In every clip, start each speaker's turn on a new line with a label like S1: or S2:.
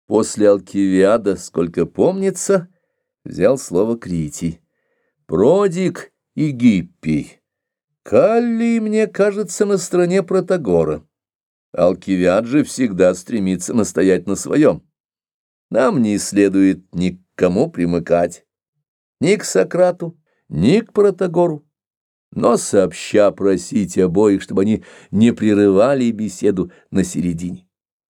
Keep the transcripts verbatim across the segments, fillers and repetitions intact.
S1: После Алкивиада, сколько помнится, взял слово Критий. Продик и Гиппий. Каллий, мне кажется, на стороне Протагора. Алкивиад же всегда стремится настоять на своем. Нам не следует ни к кому примыкать, ни к Сократу, ни к Протагору, но сообща просить обоих, чтобы они не прерывали беседу на середине.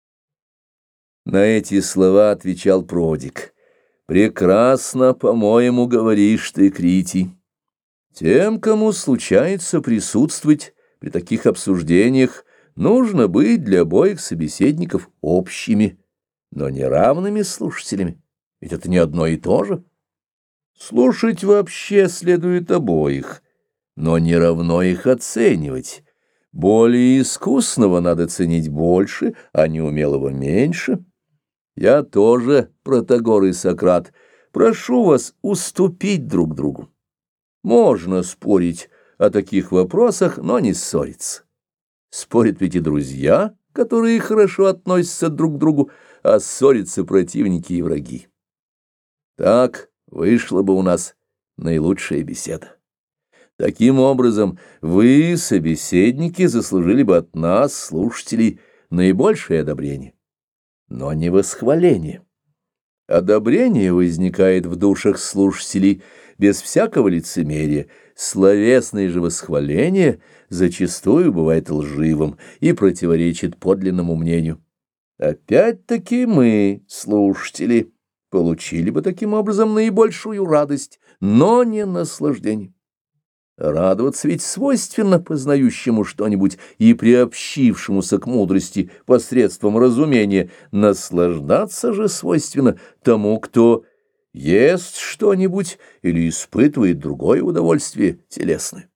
S1: На эти слова отвечал Продик: «Прекрасно, по-моему, говоришь ты, Критий. Тем, кому случается присутствовать при таких обсуждениях, нужно быть для обоих собеседников общими, но не равными слушателями, ведь это не одно и то же. Слушать вообще следует обоих, но не равно их оценивать. Более искусного надо ценить больше, а неумелого меньше. Я тоже, Протагор и Сократ, прошу вас уступить друг другу. Можно спорить о таких вопросах, но не ссориться. Спорят ведь и друзья, которые хорошо относятся друг к другу, а ссорятся противники и враги. Так вышла бы у нас наилучшая беседа. Таким образом, вы, собеседники, заслужили бы от нас, слушателей, наибольшее одобрение, но не восхваление. Одобрение возникает в душах слушателей без всякого лицемерия. Словесное же восхваление зачастую бывает лживым и противоречит подлинному мнению. Опять-таки мы, слушатели, получили бы таким образом наибольшую радость, но не наслаждение. Радоваться ведь свойственно познающему что-нибудь и приобщившемуся к мудрости посредством разумения. Наслаждаться же свойственно тому, кто ест что-нибудь или испытывает другое удовольствие телесное.